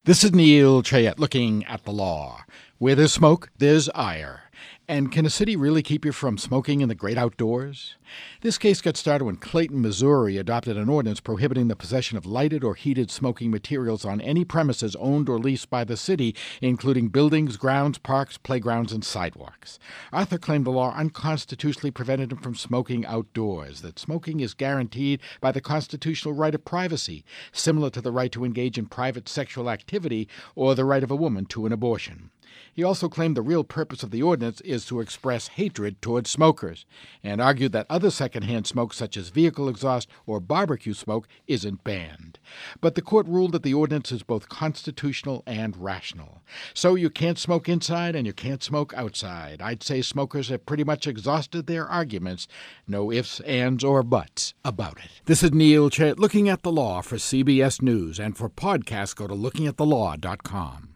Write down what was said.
This is Neil Chayet looking at the law. Where there's smoke, there's ire. And can a city really keep you from smoking in the great outdoors? This case got started when Clayton, Missouri adopted an ordinance prohibiting the possession of lighted or heated smoking materials on any premises owned or leased by the city, including buildings, grounds, parks, playgrounds, and sidewalks. Arthur claimed the law unconstitutionally prevented him from smoking outdoors, that smoking is guaranteed by the constitutional right of privacy, similar to the right to engage in private sexual activity or the right of a woman to an abortion. He also claimed the real purpose of the ordinance is to express hatred towards smokers, and argued that other secondhand smoke such as vehicle exhaust or barbecue smoke isn't banned. But the court ruled that the ordinance is both constitutional and rational. So you can't smoke inside and you can't smoke outside. I'd say smokers have pretty much exhausted their arguments. No ifs, ands, or buts about it. This is Neil Chayet looking at the law for CBS News, and for podcasts go to lookingatthelaw.com.